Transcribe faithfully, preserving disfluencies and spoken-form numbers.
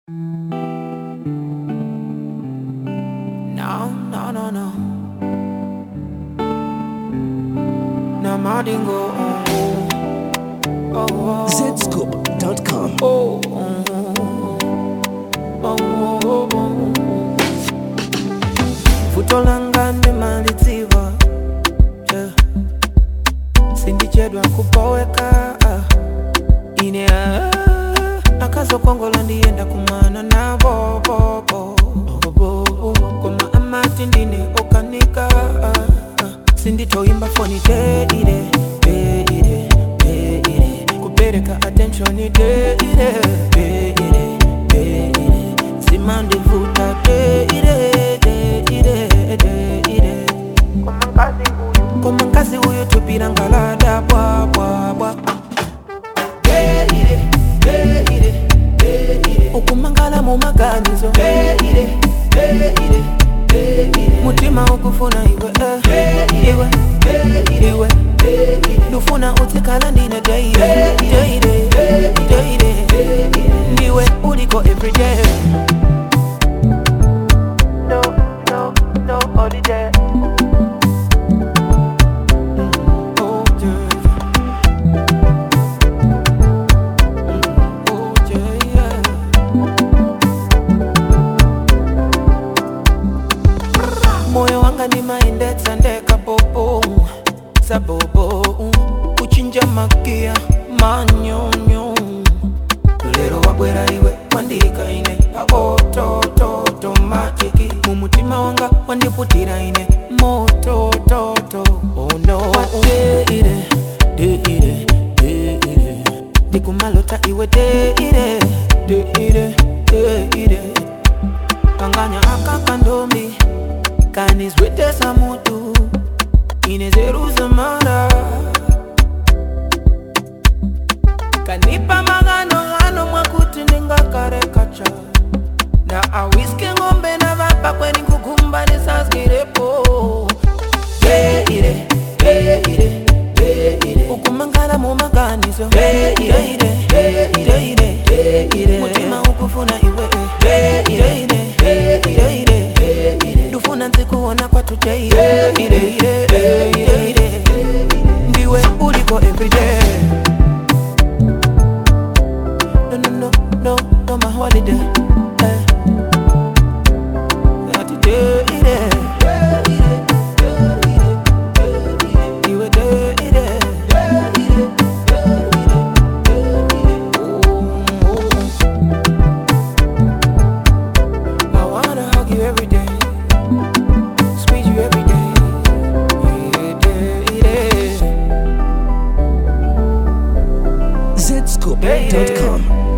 No, no, no, no. No Madingo. Oh, oh, zscoop dot com. oh, oh, oh, oh, oh. Futolanga ndimaliziwa, yeah. Sindichedwa kupoweka, ah. Ine ah. Akazo kongola ndienda kumana na bo bo bo bo bo. Koma amati ndine okanika, ah, ah. Sinditoimba phone ide ide ide ide ide. Kupereka attention ide ide ide ide ide. Simande vuta ide ide ide ide ide. Komangazi uyu komangazi uyu tupira ngalada bwa bwa bwa. Ide ide ide ide. Okumangala mu maganizo ide ide ide. Mutima ukufuna iwe eh, iwe iwe Lufuna utikala ndine deire deire deire. Niwe uliko everyday. No, no, no holiday. Oh yeah, oh yeah, yeah. Moyo wanga ni maendetsa ndeka bobo sabobo. Kuchinja makia manyonyo. Lero wabwera iwe wandika ine aoto to to makiki. Mumutima wanga wandiputira ine moto to to. Oh no, de ire de ire de ire. Dikumalota iwe de ire de ire de ire. Kanganya akakandombi kanizwete samutu inezeruza mara. Kanipa magano gano mwakuti ninga kare kacha. Na awiske ngombe na vapa kweni kukumba nisasgirepo. De ire, de ire, de ire. Ukumangala mu maganizo de ire, de ire, de ire. Mutima ukufuna iwe de ire, de ire, de ire. Dufuna ntikuona kwa tuche ire, ire, ire, ire, ire. Ndiwe uliko everyday. No, no, no, no, no, my holiday. Eh. That today, ire. Iwe de ire. I wanna hug you every day, squeeze you every day. zscoop dot com.